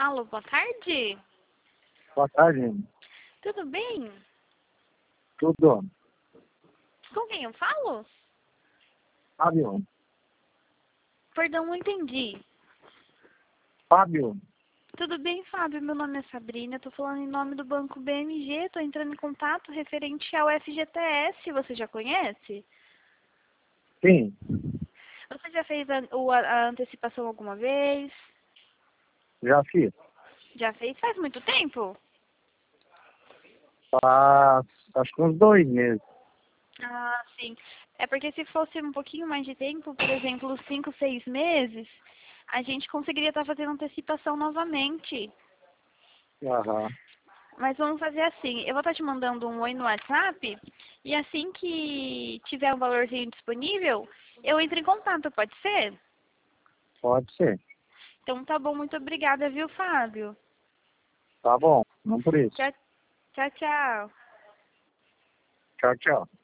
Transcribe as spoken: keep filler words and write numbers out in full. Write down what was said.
Alô, boa tarde. Boa tarde. Tudo bem? Tudo. Com quem eu falo? Fábio. Perdão, não entendi. Fábio. Tudo bem, Fábio? Meu nome é Sabrina, estou falando em nome do Banco B M G, estou entrando em contato referente ao F G T S, você já conhece? Sim, Você já fez a, o- a antecipação alguma vez? já fiz. Já fez? Faz muito tempo? Faz acho que uns dois meses. Ah, sim. É porque se fosse um pouquinho mais de tempo, por exemplo, cinco, seis meses, a gente conseguiria estar fazendo antecipação novamente. Aham. Mas vamos fazer assim, eu vou estar te mandando um oi no WhatsApp, e assim que tiver um valorzinho disponível, eu entro em contato, pode ser? Pode ser. Então tá bom, muito obrigada, viu, Fábio? Tá bom. Não por isso. Tchau, tchau, tchau. Tchau, tchau.